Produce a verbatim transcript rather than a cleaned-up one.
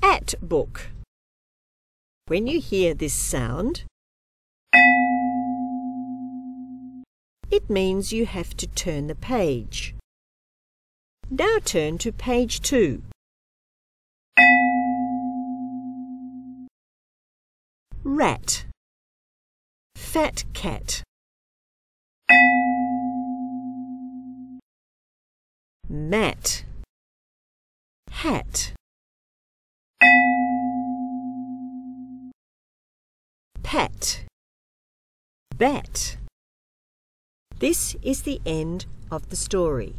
At book. When you hear this sound, it means you have to turn the page. Now turn to page two. Rat. Fat cat. Mat. Hat. Pat. Bat. This is the end of the story.